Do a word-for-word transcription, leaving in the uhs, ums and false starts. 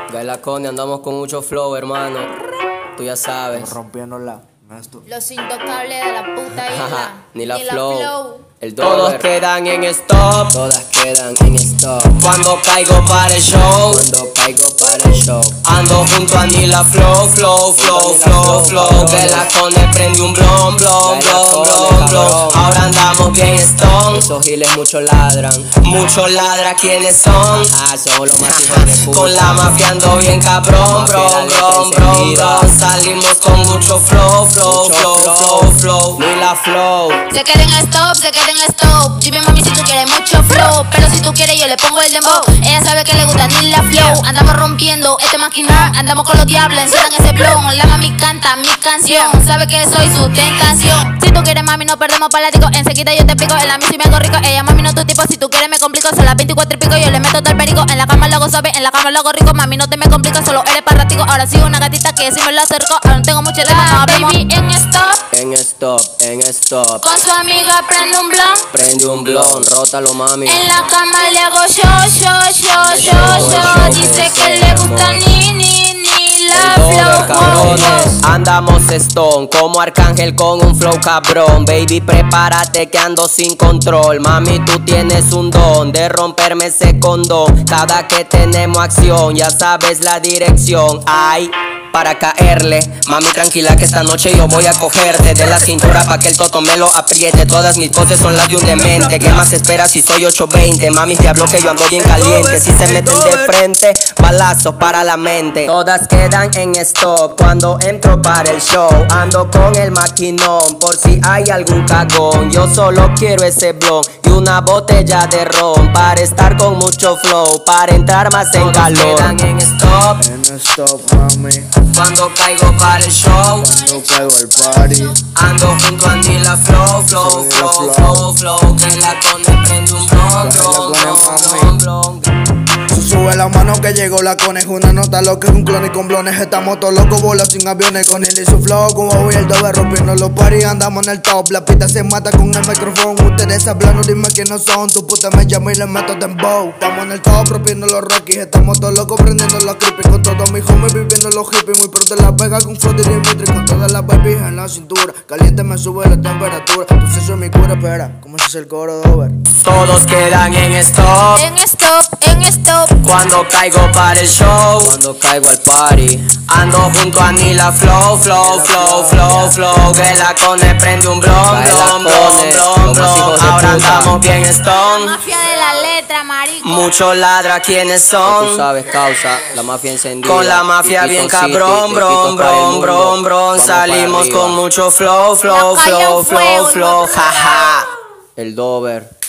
Gailacone, andamos con mucho flow, hermano. Tú ya sabes. Rompiéndola. Los intocables de la puta isla. Ni la Ni flow. flow. El Todos quedan en stop. Todas quedan en stop. Cuando caigo para el show. Cuando caigo para el show. Ando junto a Nila Flow, flow, flow, flow, flow. Gailacone prende un blon, blon, blon, blon, blon. Ahora andamos bien stone. Esos giles mucho ladran. Mucho ladra, ¿quiénes son? Ah, somos los más hijos de puta. Con la mafia ando bien cabrón, bron, bron, bron, bron. Salimos con mucho flow, flow, flow, flow, flow. Nila Flow. Se queda en stop, se queda en stop. Dime mami si tú quieres mucho flow, pero si tú quieres yo le pongo el dembow. Ella sabe que le gusta ni la flow. Andamos rompiendo este maquinón, andamos con los diablos, encierran ese blon. La mami canta mi canción, sabe que soy su tentación. Si tú quieres mami no perdemos palático, enseguida yo te explico. En la misa y me hago rico, ella mami no tu tipo. Si tú quieres me complico, son las veinticuatro y pico. Yo le meto todo el perico, en la cama lo hago suave, en la cama lo hago rico. Mami no te me complica, solo eres para ratico. Ahora sí una gatita que si me lo acerco, aún tengo mucho tema, no hablemos. Baby en stop, En stop, en stop. con su amiga prende un blon. Prende un blon, rótalo mami. En la cama le hago yo, yo, yo, yo, yo. Dice que le gusta ni, ni, ni la flow, Cabrones, andamos stone como Arcángel con un flow cabrón. Baby, prepárate que ando sin control. Mami, tú tienes un don de romperme ese condón. Cada que tenemos acción, ya sabes la dirección. Ay, para caerle, mami tranquila que esta noche yo voy a cogerte de la cintura pa' que el toto me lo apriete. Todas mis poses son las de un demente. ¿Qué más esperas si soy ocho veinte? Mami, te hablo que yo ando bien caliente. Si se meten de frente, balazos para la mente. Todas quedan en stop cuando entro para el show. Ando con el maquinón por si hay algún cagón. Yo solo quiero ese blon y una botella de ron para estar con mucho flow, para entrar más en calor. Quedan en stop, En stop, mami. cuando caigo para el show. Cuando caigo al party. Ando junto a Nila Flow, flow, flow, flow, flow. Gailacone prende un blon, blon, blon, blon, blon. Sube la mano que llegó la cone. Es una nota lo que es un clon y con blones. Estamos todos locos, bolas sin aviones. Con él y su flow, como voy el doble rompiendo los paris. Andamos en el top, la pista se mata con el micrófono. Ustedes hablando, dime quiénes son. Tu puta me llama y le meto dembow. Estamos en el top, rompiendo los rockies. Estamos todos locos, prendiendo los creepy. Con todos mis homies viviendo los hippies. Muy pronto en la pega con flow de Dimitri. Con todas las babies en la cintura. Caliente me sube la temperatura. Entonces soy mi cura, espera. ¿Cómo se hace el coro de over? Todos quedan en stop En stop, en stop. cuando caigo para el show. Cuando caigo al party. Ando junto a Nila Flow, flow, flow, flow, flow. Gailacone prende un blon, blon, blon, blon, blon. Ahora andamos bien stone. Mafia de la letra, marico. Mucho ladra, ¿quiénes son? Tú sabes, causa, la mafia encendida. Con la mafia bien cabrón, bron, bron, bron, bron. Salimos con mucho flow, flow, Loca, yo flow, flow, fuego, flow, hijo de puta. jaja. El Dover.